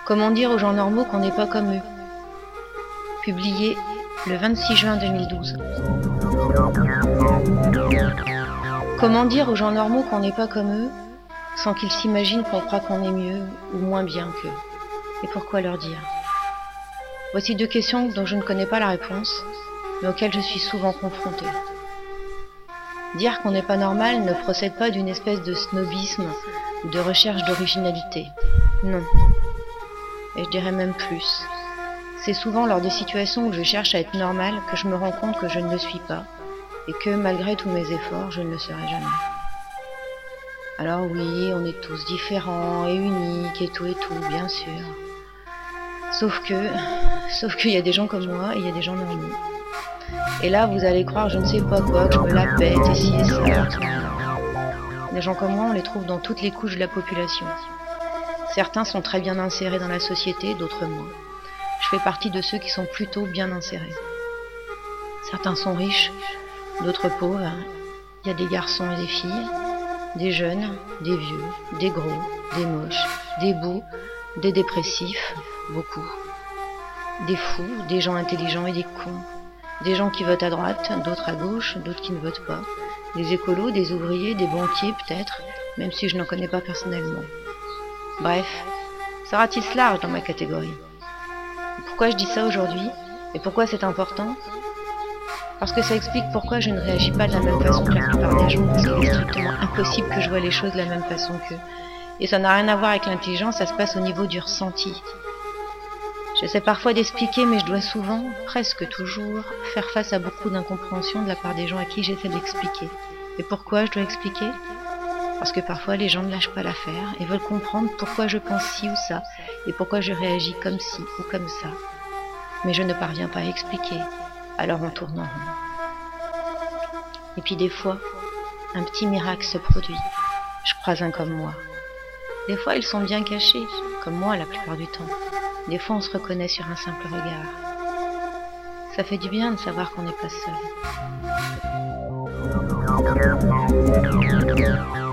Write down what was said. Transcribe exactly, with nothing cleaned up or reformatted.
Comment dire aux gens normaux qu'on n'est pas comme eux? Publié le vingt-six juin deux mille douze. Comment dire aux gens normaux qu'on n'est pas comme eux, sans qu'ils s'imaginent qu'on croit qu'on est mieux ou moins bien qu'eux? Et pourquoi leur dire? Voici deux questions dont je ne connais pas la réponse, mais auxquelles je suis souvent confrontée. Dire qu'on n'est pas normal ne procède pas d'une espèce de snobisme ou de recherche d'originalité. Non. Et je dirais même plus. C'est souvent lors des situations où je cherche à être normale que je me rends compte que je ne le suis pas, et que, malgré tous mes efforts, je ne le serai jamais. Alors oui, on est tous différents et uniques et tout et tout, bien sûr. Sauf que, sauf qu'il y a des gens comme moi et il y a des gens normaux. Et là, vous allez croire je ne sais pas quoi, que je me la pète, et ci et ça. Les gens comme moi, on les trouve dans toutes les couches de la population. Certains sont très bien insérés dans la société, d'autres moins. Je fais partie de ceux qui sont plutôt bien insérés. Certains sont riches, d'autres pauvres. Il y a des garçons et des filles, des jeunes, des vieux, des gros, des moches, des beaux, des dépressifs, beaucoup. Des fous, des gens intelligents et des cons. Des gens qui votent à droite, d'autres à gauche, d'autres qui ne votent pas. Des écolos, des ouvriers, des banquiers peut-être, même si je n'en connais pas personnellement. Bref, ça ratisse large dans ma catégorie. Pourquoi je dis ça aujourd'hui? Et pourquoi c'est important? Parce que ça explique pourquoi je ne réagis pas de la même façon que la plupart des gens, parce qu'il est strictement impossible que je vois les choses de la même façon qu'eux. Et ça n'a rien à voir avec l'intelligence, ça se passe au niveau du ressenti. J'essaie parfois d'expliquer, mais je dois souvent, presque toujours, faire face à beaucoup d'incompréhension de la part des gens à qui j'essaie d'expliquer. Et pourquoi je dois expliquer? Parce que parfois les gens ne lâchent pas l'affaire et veulent comprendre pourquoi je pense ci ou ça, et pourquoi je réagis comme ci ou comme ça. Mais je ne parviens pas à expliquer, alors on tourne en rond. Et puis des fois, un petit miracle se produit. Je croise un comme moi. Des fois ils sont bien cachés, comme moi la plupart du temps. Des fois on se reconnaît sur un simple regard. Ça fait du bien de savoir qu'on n'est pas seul.